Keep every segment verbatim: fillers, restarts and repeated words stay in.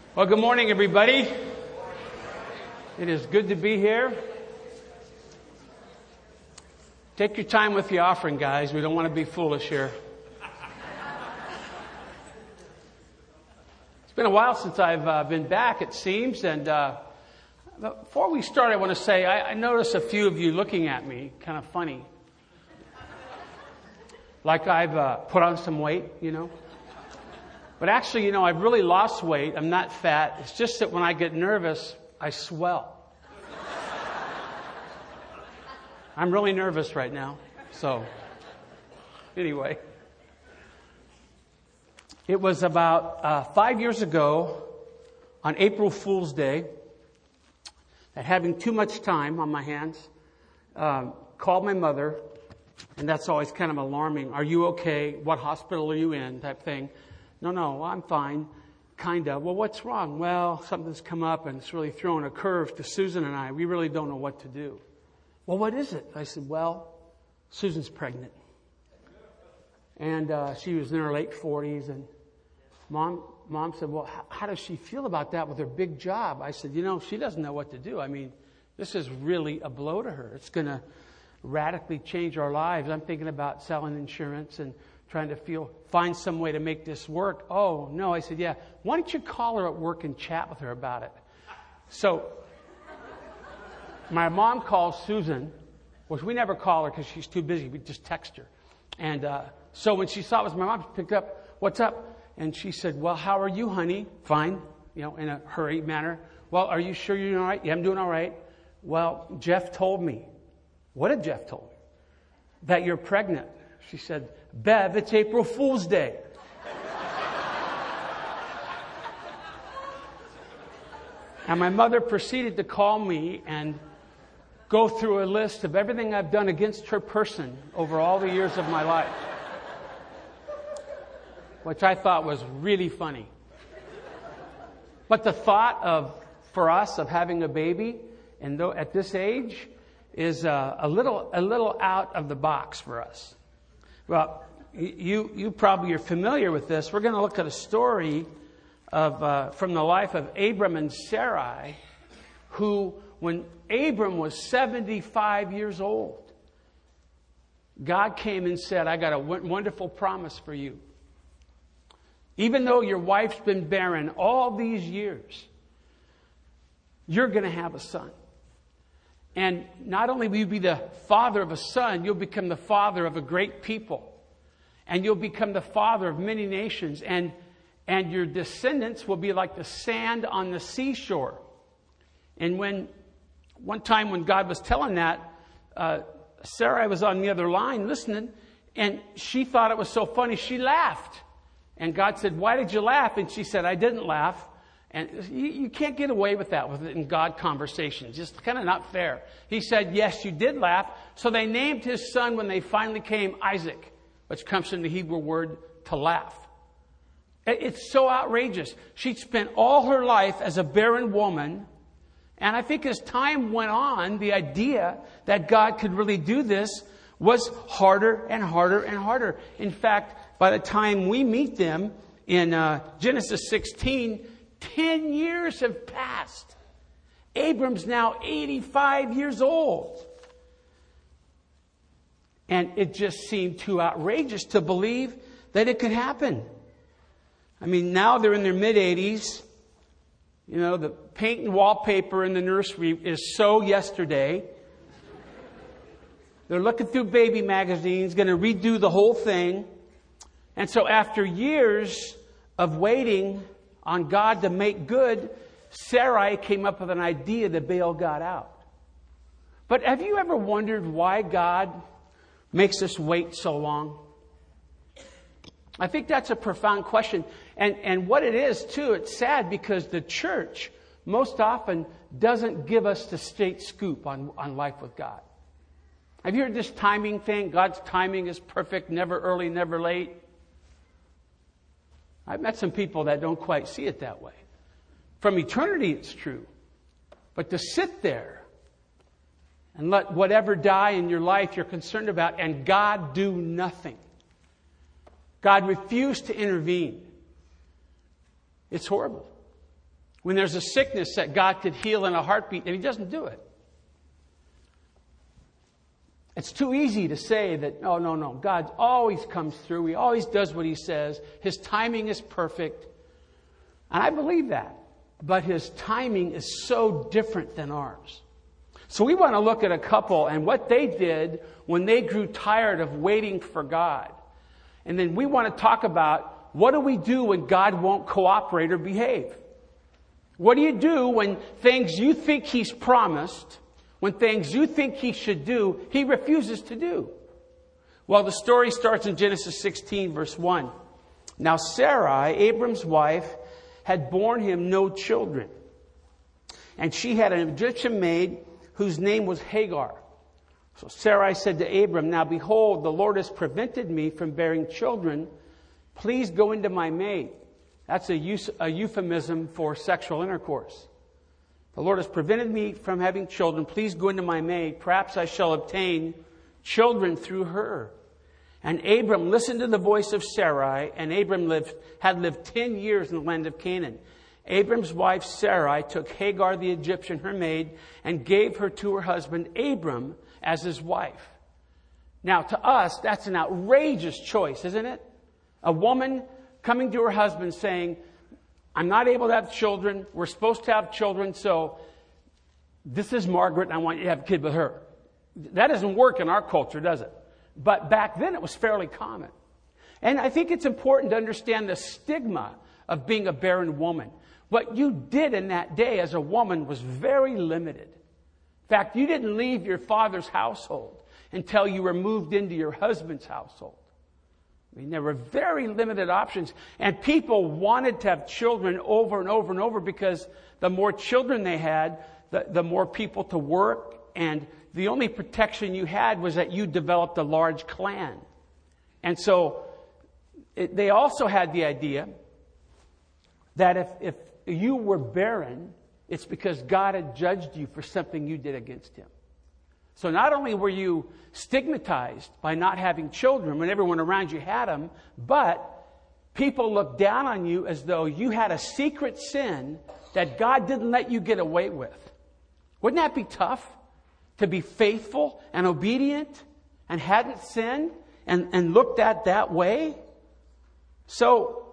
Well, good morning, everybody. It is good to be here. Take your time with the offering, guys. We don't want to be foolish here. It's been a while since I've uh, been back, it seems. And uh, before we start, I want to say I, I noticed a few of you looking at me, kind of funny. Like I've uh, put on some weight, you know. But actually, you know, I've really lost weight. I'm not fat. It's just that when I get nervous, I swell. I'm really nervous right now. So, anyway. It was about uh, five years ago, on April Fool's Day, that having too much time on my hands, um, called my mother, and that's always kind of alarming. Are you okay? What hospital are you in? Type thing. No, no, I'm fine. Kind of. Well, what's wrong? Well, something's come up and it's really throwing a curve to Susan and I. We really don't know what to do. Well, what is it? I said, well, Susan's pregnant. And uh, she was in her late forties. And mom mom said, well, how, how does she feel about that with her big job? I said, you know, she doesn't know what to do. I mean, this is really a blow to her. It's going to radically change our lives. I'm thinking about selling insurance and trying to feel, find some way to make this work. Oh, no. I said, yeah, why don't you call her at work and chat with her about it? So my mom calls Susan, which we never call her because she's too busy. We just text her. And uh, so when she saw it was my mom, she picked up, what's up? And she said, well, how are you, honey? Fine, you know, in a hurried manner. Well, are you sure you're doing all right? Yeah, I'm doing all right. Well, Jeff told me. What did Jeff tell me? That you're pregnant. She said, Bev, it's April Fool's Day. And my mother proceeded to call me and go through a list of everything I've done against her person over all the years of my life, which I thought was really funny. But the thought of, for us, of having a baby, and though at this age, is uh, a little a little out of the box for us. Well, you you probably are familiar with this. We're going to look at a story of uh, from the life of Abram and Sarai, who, when Abram was seventy-five years old, God came and said, I got a w- wonderful promise for you. Even though your wife's been barren all these years, you're going to have a son. And not only will you be the father of a son, you'll become the father of a great people. And you'll become the father of many nations. And, and your descendants will be like the sand on the seashore. And when one time when God was telling that, uh, Sarah was on the other line listening. And she thought it was so funny, she laughed. And God said, why did you laugh? And she said, I didn't laugh. And you, you can't get away with that with in God conversations. Just kind of not fair. He said, yes, you did laugh. So they named his son when they finally came Isaac, which comes from the Hebrew word to laugh. It's so outrageous. She'd spent all her life as a barren woman. And I think as time went on, the idea that God could really do this was harder and harder and harder. In fact, by the time we meet them in uh, Genesis sixteen, Ten years have passed. Abram's now eighty-five years old. And it just seemed too outrageous to believe that it could happen. I mean, now they're in their mid-eighties. You know, the paint and wallpaper in the nursery is so yesterday. They're looking through baby magazines, going to redo the whole thing. And so after years of waiting on God to make good, Sarai came up with an idea to bail God out. But have you ever wondered why God makes us wait so long? I think that's a profound question. And, and what it is, too, it's sad because the church most often doesn't give us the straight scoop on, on life with God. Have you heard this timing thing? God's timing is perfect, never early, never late. I've met some people that don't quite see it that way. From eternity, it's true. But to sit there and let whatever die in your life you're concerned about and God do nothing. God refused to intervene. It's horrible. When there's a sickness that God could heal in a heartbeat, and He doesn't do it. It's too easy to say that, no, no, no, God always comes through. He always does what He says. His timing is perfect. And I believe that. But His timing is so different than ours. So we want to look at a couple and what they did when they grew tired of waiting for God. And then we want to talk about, what do we do when God won't cooperate or behave? What do you do when things you think He's promised, when things you think He should do, He refuses to do? Well, the story starts in Genesis sixteen, verse one. Now Sarai, Abram's wife, had borne him no children. And she had an Egyptian maid whose name was Hagar. So Sarai said to Abram, now behold, the Lord has prevented me from bearing children. Please go into my maid. That's a, use, a euphemism for sexual intercourse. The Lord has prevented me from having children. Please go into my maid. Perhaps I shall obtain children through her. And Abram listened to the voice of Sarai, and Abram lived, had lived ten years in the land of Canaan. Abram's wife Sarai took Hagar the Egyptian, her maid, and gave her to her husband Abram as his wife. Now, to us, that's an outrageous choice, isn't it? A woman coming to her husband saying, I'm not able to have children. We're supposed to have children, so this is Margaret, and I want you to have a kid with her. That doesn't work in our culture, does it? But back then, it was fairly common. And I think it's important to understand the stigma of being a barren woman. What you did in that day as a woman was very limited. In fact, you didn't leave your father's household until you were moved into your husband's household. I mean, there were very limited options. And people wanted to have children over and over and over because the more children they had, the, the more people to work. And the only protection you had was that you developed a large clan. And so it, they also had the idea that if, if you were barren, it's because God had judged you for something you did against Him. So not only were you stigmatized by not having children when everyone around you had them, but people looked down on you as though you had a secret sin that God didn't let you get away with. Wouldn't that be tough? To be faithful and obedient and hadn't sinned and, and looked at that way? So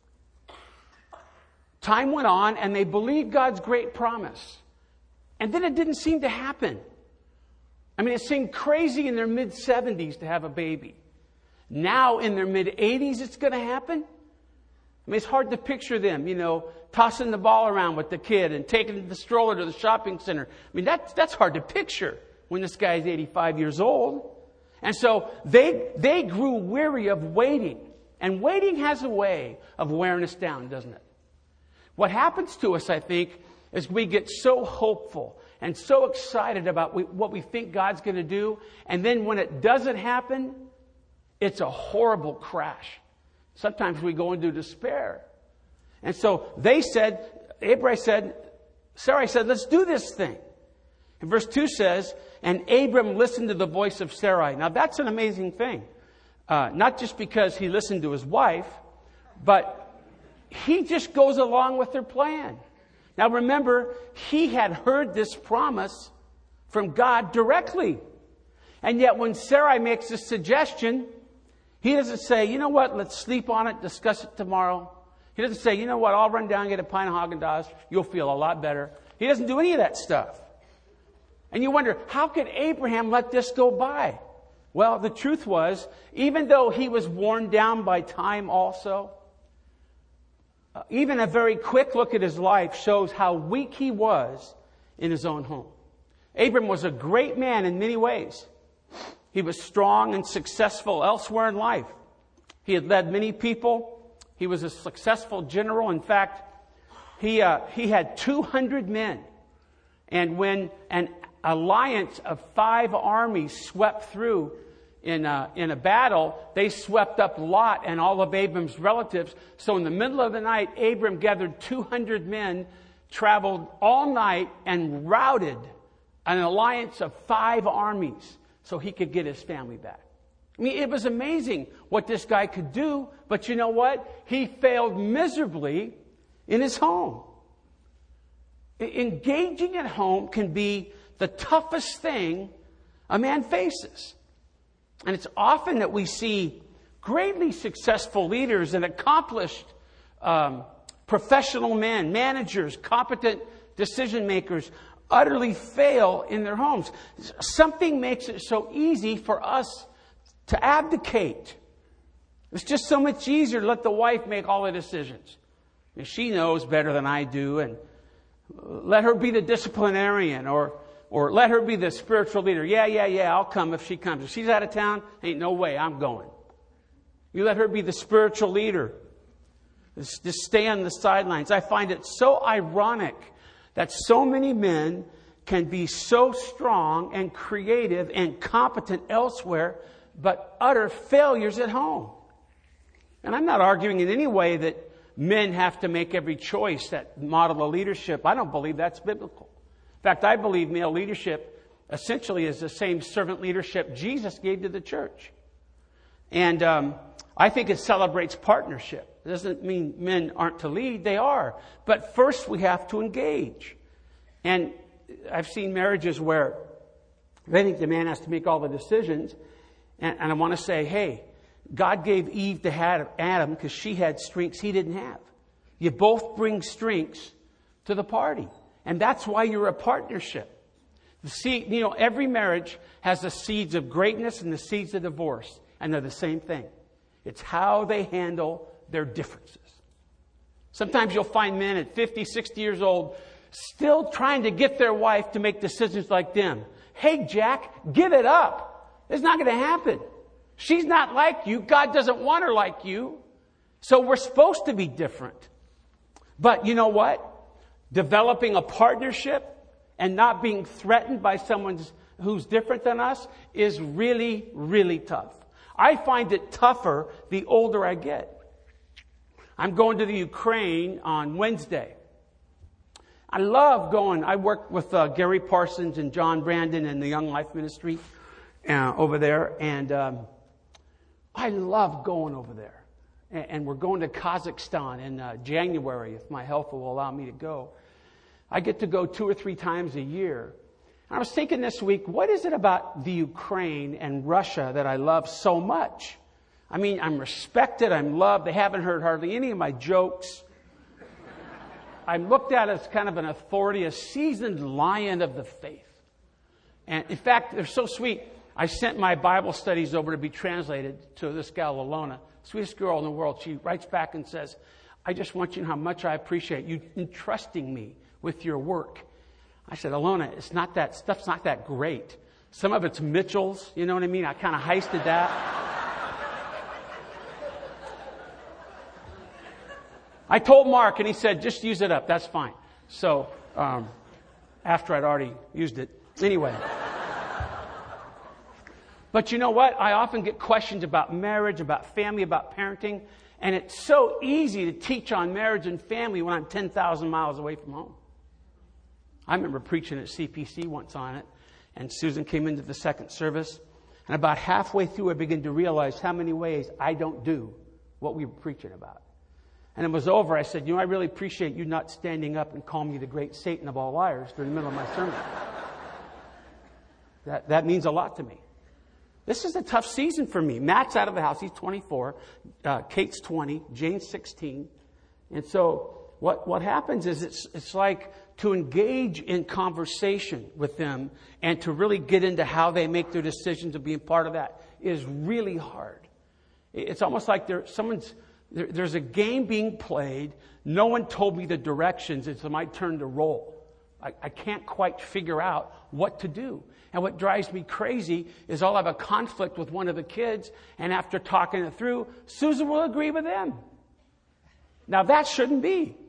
time went on and they believed God's great promise. And then it didn't seem to happen. I mean, it seemed crazy in their mid-seventies to have a baby. Now in their mid-eighties it's going to happen? I mean, it's hard to picture them, you know, tossing the ball around with the kid and taking the stroller to the shopping center. I mean, that's, that's hard to picture when this guy's eighty-five years old. And so they, they grew weary of waiting. And waiting has a way of wearing us down, doesn't it? What happens to us, I think, is we get so hopeful and so excited about we, what we think God's going to do. And then when it doesn't happen, it's a horrible crash. Sometimes we go into despair. And so they said, Abraham said, Sarai said, let's do this thing. And verse two says, and Abram listened to the voice of Sarai. Now that's an amazing thing. Uh, not just because he listened to his wife, but he just goes along with their plan. Now remember, he had heard this promise from God directly. And yet when Sarai makes this suggestion, he doesn't say, you know what, let's sleep on it, discuss it tomorrow. He doesn't say, you know what, I'll run down and get a pint of Haagen-Dazs. You'll feel a lot better. He doesn't do any of that stuff. And you wonder, how could Abraham let this go by? Well, the truth was, even though he was worn down by time also, uh, even a very quick look at his life shows how weak he was in his own home. Abram was a great man in many ways. He was strong and successful elsewhere in life. He had led many people. He was a successful general. In fact, he uh, he had two hundred men. And when an alliance of five armies swept through in a, in a battle, they swept up Lot and all of Abram's relatives. So in the middle of the night, Abram gathered two hundred men, traveled all night, and routed an alliance of five armies so he could get his family back. I mean, it was amazing what this guy could do, but you know what? He failed miserably in his home. Engaging at home can be the toughest thing a man faces. And it's often that we see greatly successful leaders and accomplished um, professional men, managers, competent decision makers utterly fail in their homes. Something makes it so easy for us to abdicate. It's just so much easier to let the wife make all the decisions. And she knows better than I do, and let her be the disciplinarian, or or let her be the spiritual leader. Yeah, yeah, yeah, I'll come if she comes. If she's out of town, ain't no way, I'm going. You let her be the spiritual leader. Just stay on the sidelines. I find it so ironic that so many men can be so strong and creative and competent elsewhere, but utter failures at home. And I'm not arguing in any way that men have to make every choice that model of leadership. I don't believe that's biblical. In fact, I believe male leadership essentially is the same servant leadership Jesus gave to the church. And um, I think it celebrates partnership. It doesn't mean men aren't to lead. They are. But first we have to engage. And I've seen marriages where they think the man has to make all the decisions. And, and I want to say, hey, God gave Eve to Adam because she had strengths he didn't have. You both bring strengths to the party. And that's why you're a partnership. The seed, you know, every marriage has the seeds of greatness and the seeds of divorce. And they're the same thing. It's how they handle their differences. Sometimes you'll find men at fifty, sixty years old still trying to get their wife to make decisions like them. Hey, Jack, give it up. It's not going to happen. She's not like you. God doesn't want her like you. So we're supposed to be different. But you know what? Developing a partnership and not being threatened by someone who's different than us is really, really tough. I find it tougher the older I get. I'm going to the Ukraine on Wednesday. I love going. I work with uh, Gary Parsons and John Brandon and the Young Life Ministry uh, over there. And um, I love going over there. And, and we're going to Kazakhstan in uh, January, if my health will allow me to go. I get to go two or three times a year. And I was thinking this week, what is it about the Ukraine and Russia that I love so much? I mean, I'm respected, I'm loved. They haven't heard hardly any of my jokes. I'm looked at as kind of an authority, a seasoned lion of the faith. And in fact, they're so sweet. I sent my Bible studies over to be translated to this gal, Alona, sweetest girl in the world. She writes back and says, I just want you to know how much I appreciate you entrusting me with your work. I said, Alona, it's not that, stuff's not that great. Some of it's Mitchell's, you know what I mean? I kind of heisted that. I told Mark, and he said, just use it up. That's fine. So, um, after I'd already used it. Anyway. But you know what? I often get questions about marriage, about family, about parenting. And it's so easy to teach on marriage and family when I'm ten thousand miles away from home. I remember preaching at C P C once on it. And Susan came into the second service. And about halfway through, I began to realize how many ways I don't do what we were preaching about. And it was over. I said, you know, I really appreciate you not standing up and calling me the great Satan of all liars during the middle of my sermon. That, that means a lot to me. This is a tough season for me. Matt's out of the house. He's twenty-four. Uh, Kate's twenty. Jane's sixteen. And so what, what happens is it's, it's like to engage in conversation with them and to really get into how they make their decisions and being part of that is really hard. It's almost like there, someone's, there, there's a game being played. No one told me the directions. It's my turn to roll. I, I can't quite figure out what to do. And what drives me crazy is I'll have a conflict with one of the kids, and after talking it through, Susan will agree with them. Now that shouldn't be.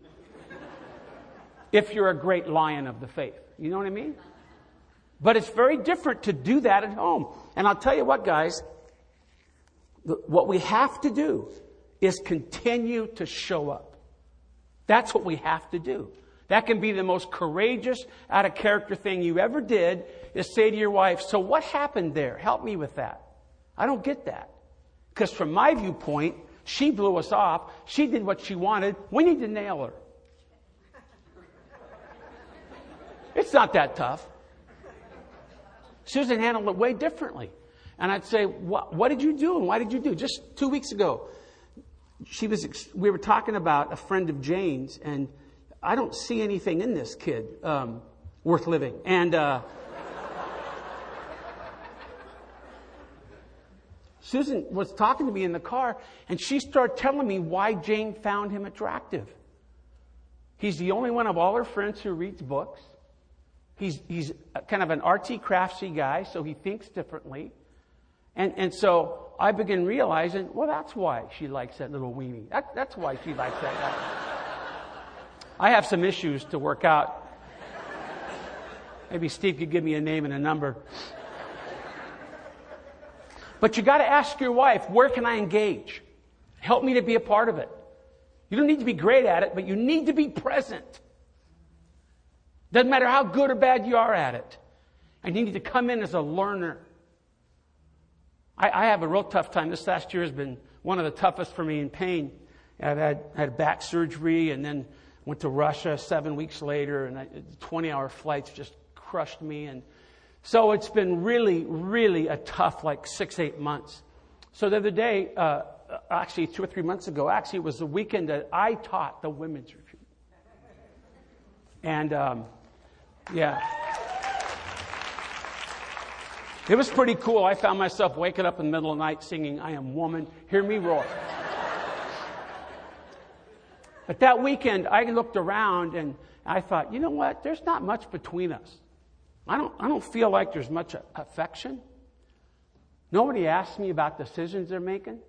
If you're a great lion of the faith. You know what I mean? But it's very different to do that at home. And I'll tell you what, guys, what we have to do is continue to show up. That's what we have to do. That can be the most courageous, out of character thing you ever did, is say to your wife, so what happened there? Help me with that. I don't get that. Because from my viewpoint, she blew us off. She did what she wanted. We need to nail her. It's not that tough. Susan handled it way differently. And I'd say, what, what did you do? And why did you do? Just two weeks ago, she was. we were talking about a friend of Jane's, and I don't see anything in this kid um, worth living. And uh, Susan was talking to me in the car, and she started telling me why Jane found him attractive. He's the only one of all her friends who reads books. He's he's kind of an artsy, craftsy guy, so he thinks differently. And and so I begin realizing, well, that's why she likes that little weenie. That, that's why she likes that guy. I have some issues to work out. Maybe Steve could give me a name and a number. But you got to ask your wife, where can I engage? Help me to be a part of it. You don't need to be great at it, but you need to be present. Doesn't matter how good or bad you are at it. And you need to come in as a learner. I, I have a real tough time. This last year has been one of the toughest for me in pain. I've had, had back surgery and then went to Russia seven weeks later, and twenty-hour flights just crushed me. And so it's been really, really a tough, like six, eight months. So the other day, uh, actually two or three months ago, actually it was the weekend that I taught the women's retreat. And, um, yeah. It was pretty cool. I found myself waking up in the middle of the night singing, I Am Woman, Hear Me Roar. But that weekend, I looked around and I thought, you know what? There's not much between us. I don't, I don't feel like there's much affection. Nobody asked me about decisions they're making.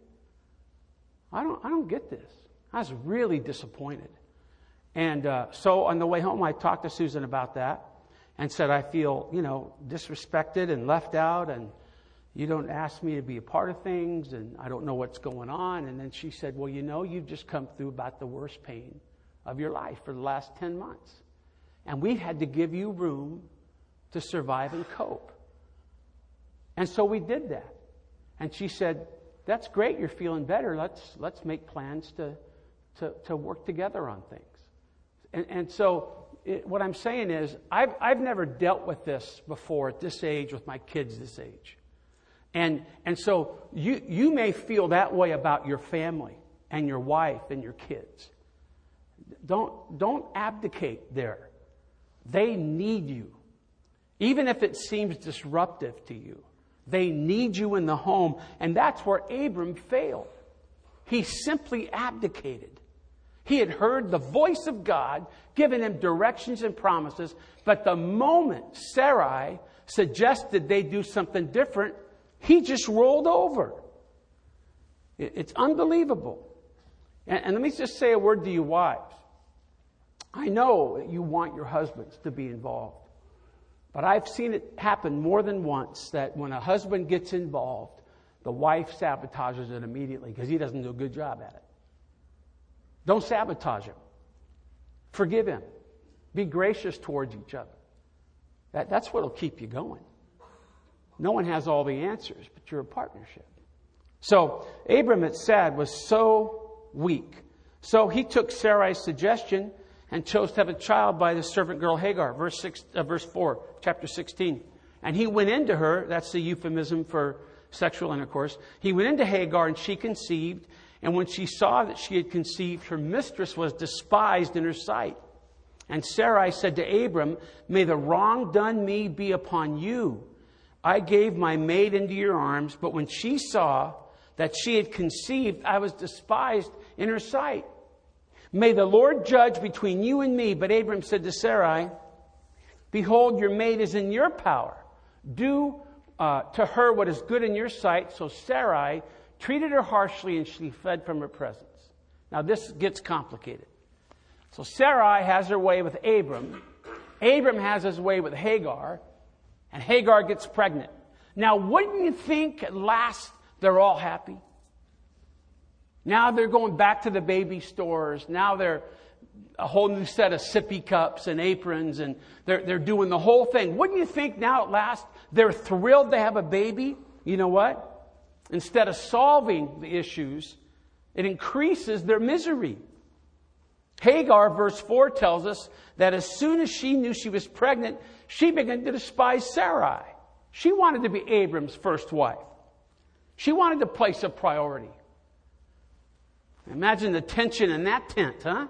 I don't, I don't get this. I was really disappointed. And uh, so on the way home, I talked to Susan about that and said, I feel, you know, disrespected and left out, and you don't ask me to be a part of things, and I don't know what's going on. And then she said, well, you know, you've just come through about the worst pain of your life for the last ten months. And we had to give you room to survive and cope. And so we did that. And she said, that's great, you're feeling better. Let's let's make plans to to, to work together on things. And, and so it, what I'm saying is, I've, I've never dealt with this before at this age with my kids this age. And and so you you may feel that way about your family and your wife and your kids. Don't don't abdicate there. They need you. Even if it seems disruptive to you. They need you in the home. And that's where Abram failed. He simply abdicated. He had heard the voice of God, giving him directions and promises. But the moment Sarai suggested they do something different, he just rolled over. It's unbelievable. And, and let me just say a word to you wives. I know that you want your husbands to be involved. But I've seen it happen more than once that when a husband gets involved, the wife sabotages it immediately because he doesn't do a good job at it. Don't sabotage him. Forgive him. Be gracious towards each other. That, that's what will keep you going. No one has all the answers, but you're a partnership. So Abram, it's sad, was so weak. So he took Sarai's suggestion and chose to have a child by the servant girl Hagar. Verse six, uh, verse four, chapter sixteen. And he went into her, that's the euphemism for sexual intercourse. He went into Hagar and she conceived. And when she saw that she had conceived, her mistress was despised in her sight. And Sarai said to Abram, may the wrong done me be upon you. I gave my maid into your arms, but when she saw that she had conceived, I was despised in her sight. May the Lord judge between you and me. But Abram said to Sarai, behold, your maid is in your power. Do uh, to her what is good in your sight. So Sarai treated her harshly and she fled from her presence. Now this gets complicated. So Sarai has her way with Abram. Abram has his way with Hagar. And Hagar gets pregnant. Now wouldn't you think at last they're all happy? Now they're going back to the baby stores. Now they're a whole new set of sippy cups and aprons, and they're, they're doing the whole thing. Wouldn't you think now at last they're thrilled to have a baby? You know what? Instead of solving the issues, it increases their misery. Hagar, verse four, tells us that as soon as she knew she was pregnant, she began to despise Sarai. She wanted to be Abram's first wife. She wanted to place a priority. Imagine the tension in that tent, huh?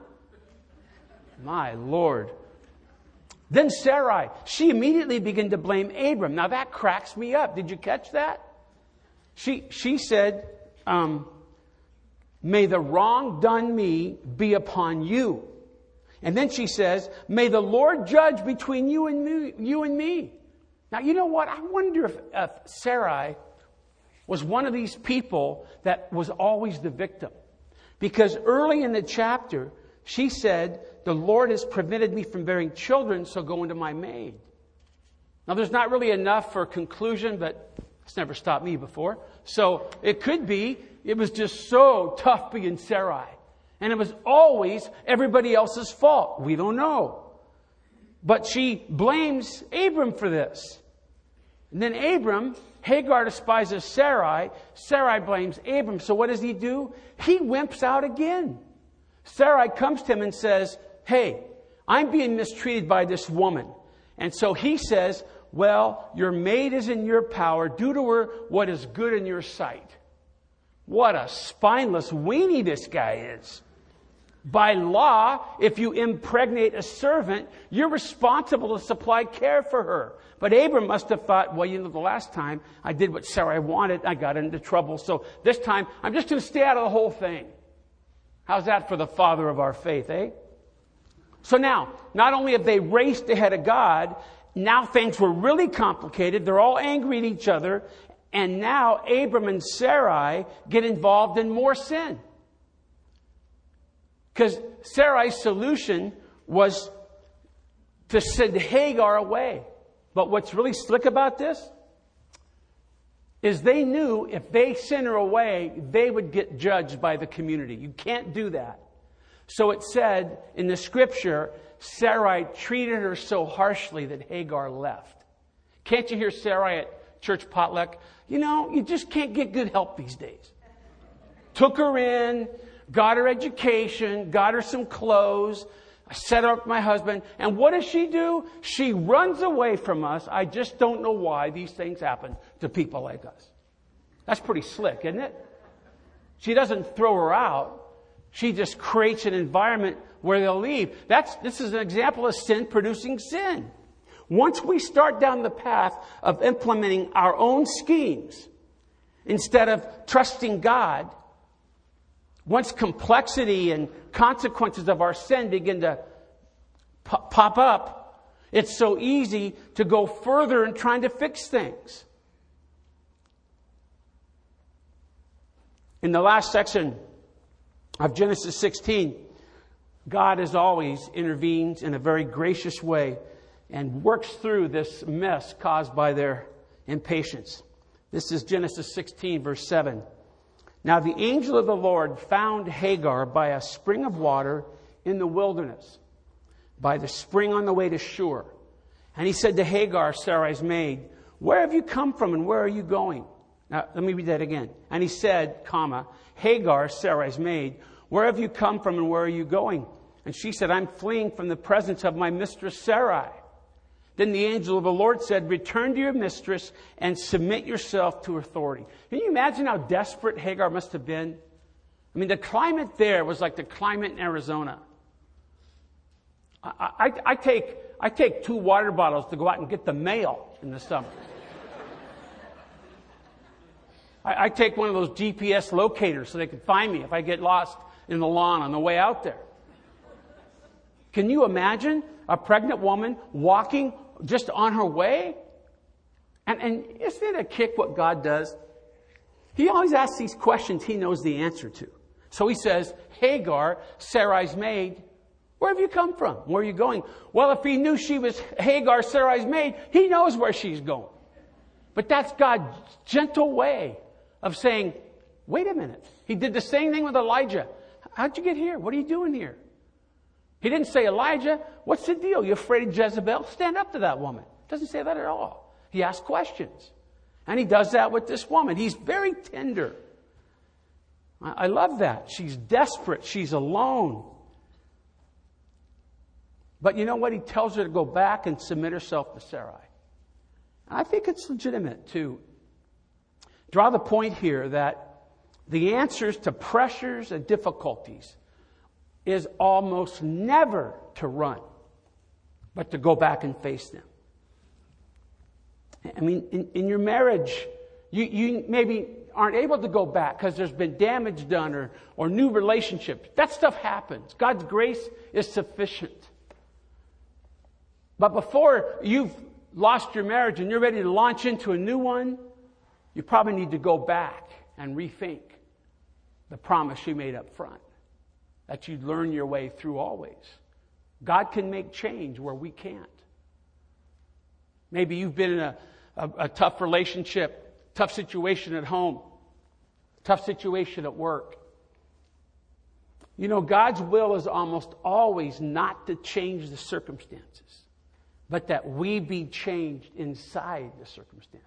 My Lord. Then Sarai, she immediately began to blame Abram. Now that cracks me up. Did you catch that? She, she said, um, may the wrong done me be upon you. And then she says, may the Lord judge between you and me. You and me. Now, you know what? I wonder if, if Sarai was one of these people that was always the victim. Because early in the chapter, she said, the Lord has prevented me from bearing children, so go into my maid. Now, there's not really enough for a conclusion, but it's never stopped me before. So it could be, it was just so tough being Sarai. And it was always everybody else's fault. We don't know. But she blames Abram for this. And then Abram, Hagar despises Sarai. Sarai blames Abram. So what does he do? He wimps out again. Sarai comes to him and says, hey, I'm being mistreated by this woman. And so he says, well, your maid is in your power. Do to her what is good in your sight. What a spineless weenie this guy is. By law, if you impregnate a servant, you're responsible to supply care for her. But Abram must have thought, well, you know, the last time I did what Sarai wanted, I got into trouble. So this time, I'm just going to stay out of the whole thing. How's that for the father of our faith, eh? So now, not only have they raced ahead of God, now things were really complicated. They're all angry at each other. And now Abram and Sarai get involved in more sin. Because Sarai's solution was to send Hagar away. But what's really slick about this is they knew if they sent her away, they would get judged by the community. You can't do that. So it said in the scripture, Sarai treated her so harshly that Hagar left. Can't you hear Sarai at church potluck? You know, you just can't get good help these days. Took her in, got her education, got her some clothes, I set her up with my husband. And what does she do? She runs away from us. I just don't know why these things happen to people like us. That's pretty slick, isn't it? She doesn't throw her out. She just creates an environment where they'll leave. That's, this is an example of sin producing sin. Once we start down the path of implementing our own schemes, instead of trusting God, once complexity and consequences of our sin begin to pop up, it's so easy to go further in trying to fix things. In the last section of Genesis sixteen, God as always intervenes in a very gracious way and works through this mess caused by their impatience. This is Genesis sixteen, verse seven. Now the angel of the Lord found Hagar by a spring of water in the wilderness, by the spring on the way to Shur. And he said to Hagar, Sarai's maid, where have you come from and where are you going? Now, let me read that again. And he said, comma, Hagar, Sarai's maid, where have you come from and where are you going? And she said, I'm fleeing from the presence of my mistress Sarai. Then the angel of the Lord said, return to your mistress and submit yourself to authority. Can you imagine how desperate Hagar must have been? I mean, the climate there was like the climate in Arizona. I, I, I take I take two water bottles to go out and get the mail in the summer. I, I take one of those G P S locators so they can find me if I get lost in the lawn on the way out there. Can you imagine a pregnant woman walking just on her way? And, and isn't it a kick what God does? He always asks these questions he knows the answer to. So he says, Hagar, Sarai's maid, where have you come from? Where are you going? Well, if he knew she was Hagar, Sarai's maid, he knows where she's going. But that's God's gentle way of saying, wait a minute. He did the same thing with Elijah. How'd you get here? What are you doing here? He didn't say, Elijah, what's the deal? You afraid of Jezebel? Stand up to that woman. Doesn't say that at all. He asks questions. And he does that with this woman. He's very tender. I love that. She's desperate. She's alone. But you know what? He tells her to go back and submit herself to Sarai. And I think it's legitimate to draw the point here that the answers to pressures and difficulties is almost never to run, but to go back and face them. I mean, in, in your marriage, you, you maybe aren't able to go back because there's been damage done or, or new relationships. That stuff happens. God's grace is sufficient. But before you've lost your marriage and you're ready to launch into a new one, you probably need to go back and rethink the promise you made up front, that you'd learn your way through always. God can make change where we can't. Maybe you've been in a, a, a tough relationship, tough situation at home, tough situation at work. You know, God's will is almost always not to change the circumstances, but that we be changed inside the circumstances.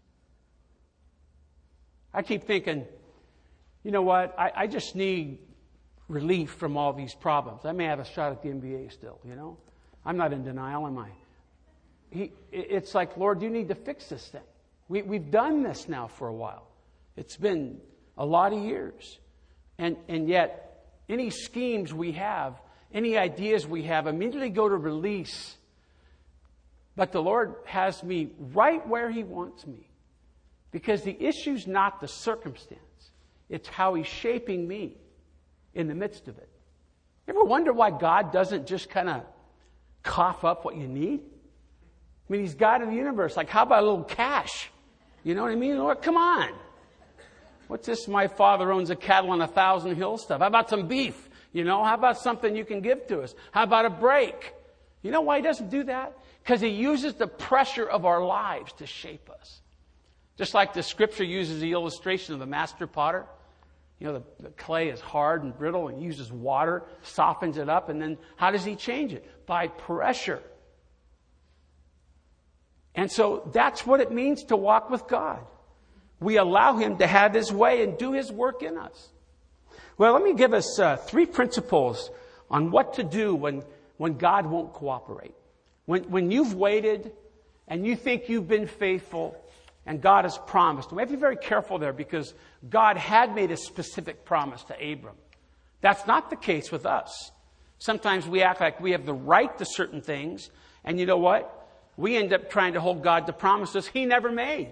I keep thinking, you know what, I, I just need relief from all these problems. I may have a shot at the N B A still, you know. I'm not in denial, am I? He, it's like, Lord, you need to fix this thing. We, we've done this now for a while. It's been a lot of years. And, and yet, any schemes we have, any ideas we have, immediately go to release. But the Lord has me right where He wants me. Because the issue's not the circumstance. It's how He's shaping me in the midst of it. You ever wonder why God doesn't just kind of cough up what you need? I mean, He's God of the universe. Like, how about a little cash? You know what I mean? Lord, come on. What's this? My father owns a cattle on a thousand hills stuff. How about some beef? You know, how about something you can give to us? How about a break? You know why He doesn't do that? Because He uses the pressure of our lives to shape us. Just like the scripture uses the illustration of the master potter. You know, the, the clay is hard and brittle and uses water, softens it up, and then how does He change it? By pressure. And so that's what it means to walk with God. We allow Him to have His way and do His work in us. Well, let me give us uh, three principles on what to do when, when God won't cooperate. When, when you've waited and you think you've been faithful and God has promised. We have to be very careful there because God had made a specific promise to Abram. That's not the case with us. Sometimes we act like we have the right to certain things, and you know what? We end up trying to hold God to promises He never made.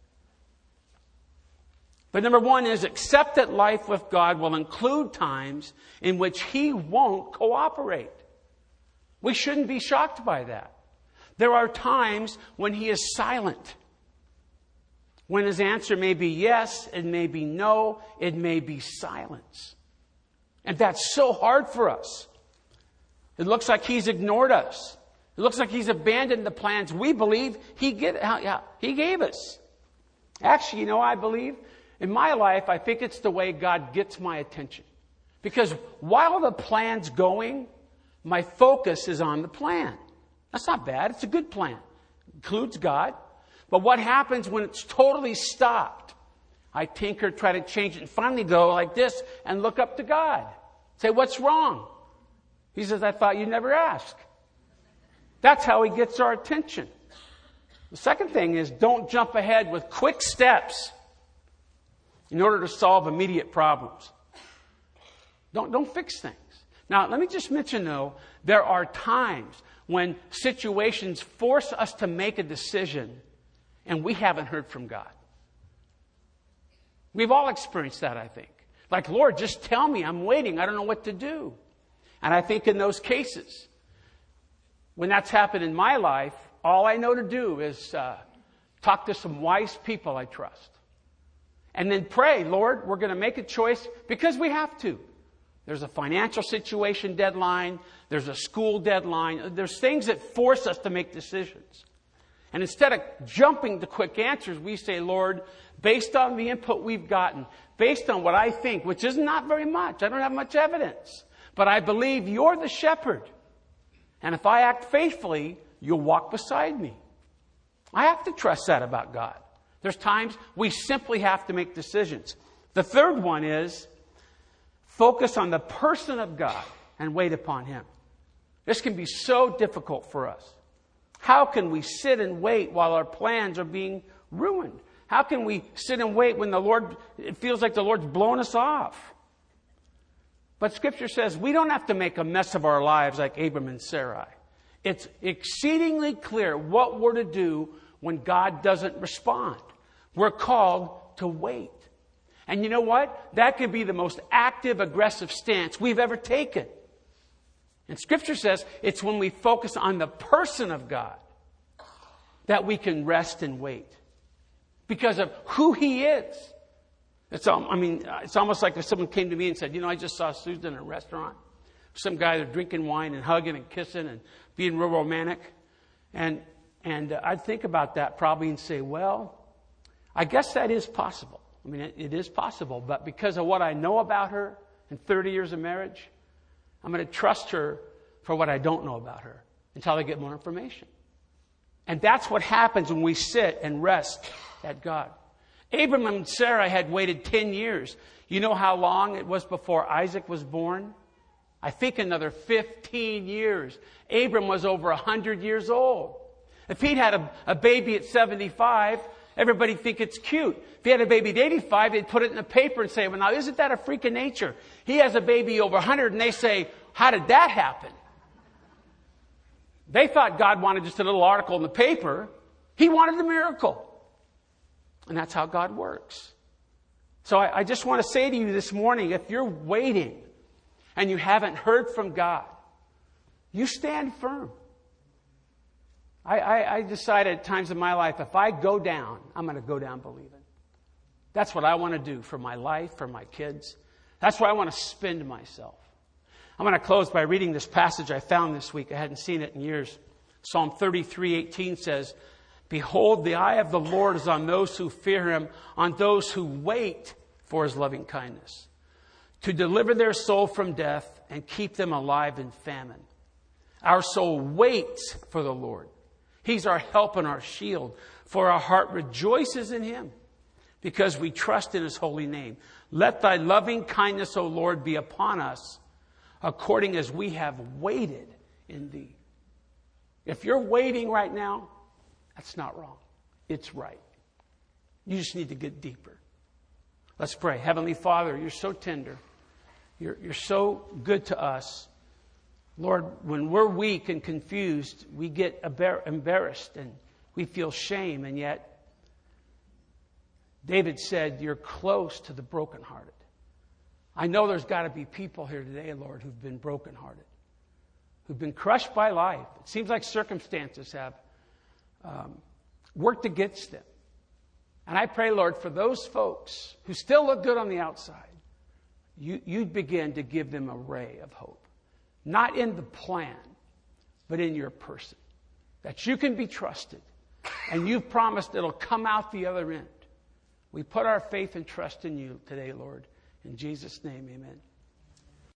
But number one is accept that life with God will include times in which He won't cooperate. We shouldn't be shocked by that. There are times when He is silent. When His answer may be yes, it may be no, it may be silence. And that's so hard for us. It looks like He's ignored us. It looks like He's abandoned the plans we believe He, get, he gave us. Actually, you know, I believe in my life, I think it's the way God gets my attention. Because while the plan's going, my focus is on the plan. That's not bad. It's a good plan. It includes God. But what happens when it's totally stopped? I tinker, try to change it, and finally go like this and look up to God. Say, what's wrong? He says, I thought you'd never ask. That's how He gets our attention. The second thing is don't jump ahead with quick steps in order to solve immediate problems. Don't, don't fix things. Now, let me just mention, though, there are times when situations force us to make a decision and we haven't heard from God. We've all experienced that, I think. Like, Lord, just tell me. I'm waiting. I don't know what to do. And I think in those cases, when that's happened in my life, all I know to do is uh, talk to some wise people I trust. And then pray, Lord, we're going to make a choice because we have to. There's a financial situation deadline. There's a school deadline. There's things that force us to make decisions. And instead of jumping to quick answers, we say, Lord, based on the input we've gotten, based on what I think, which is not very much. I don't have much evidence. But I believe you're the shepherd. And if I act faithfully, you'll walk beside me. I have to trust that about God. There's times we simply have to make decisions. The third one is focus on the person of God and wait upon Him. This can be so difficult for us. How can we sit and wait while our plans are being ruined? How can we sit and wait when the Lord, it feels like the Lord's blown us off? But Scripture says we don't have to make a mess of our lives like Abram and Sarai. It's exceedingly clear what we're to do when God doesn't respond. We're called to wait. And you know what? That could be the most active, aggressive stance we've ever taken. And Scripture says it's when we focus on the person of God that we can rest and wait. Because of who He is. It's, I mean, it's almost like if someone came to me and said, you know, I just saw Susan in a restaurant. Some guy there drinking wine and hugging and kissing and being real romantic. And, and uh, I'd think about that probably and say, well, I guess that is possible. I mean, it, it is possible. But because of what I know about her in thirty years of marriage, I'm going to trust her for what I don't know about her until I get more information. And that's what happens when we sit and rest at God. Abram and Sarah had waited ten years. You know how long it was before Isaac was born? I think another fifteen years. Abram was over one hundred years old. If he'd had a, a baby at seventy-five, everybody'd think it's cute. If he had a baby at eighty-five, they'd put it in the paper and say, well, now, isn't that a freak of nature? He has a baby over one hundred, and they say, how did that happen? They thought God wanted just a little article in the paper. He wanted a miracle. And that's how God works. So I, I just want to say to you this morning, if you're waiting and you haven't heard from God, you stand firm. I, I, I decided at times in my life, if I go down, I'm going to go down believing. That's what I want to do for my life, for my kids. That's where I want to spend myself. I'm going to close by reading this passage I found this week. I hadn't seen it in years. Psalm thirty-three eighteen says, behold, the eye of the Lord is on those who fear Him, on those who wait for His loving kindness, to deliver their soul from death and keep them alive in famine. Our soul waits for the Lord. He's our help and our shield, for our heart rejoices in Him because we trust in His holy name. Let Thy loving kindness, O Lord, be upon us according as we have waited in Thee. If you're waiting right now, that's not wrong. It's right. You just need to get deeper. Let's pray. Heavenly Father, You're so tender. You're, you're so good to us. Lord, when we're weak and confused, we get embarrassed and we feel shame. And yet, David said, You're close to the brokenhearted. I know there's got to be people here today, Lord, who've been brokenhearted, who've been crushed by life. It seems like circumstances have um, worked against them. And I pray, Lord, for those folks who still look good on the outside, you, you'd begin to give them a ray of hope. Not in the plan, but in Your person. That You can be trusted. And You've promised it'll come out the other end. We put our faith and trust in You today, Lord. In Jesus' name, amen.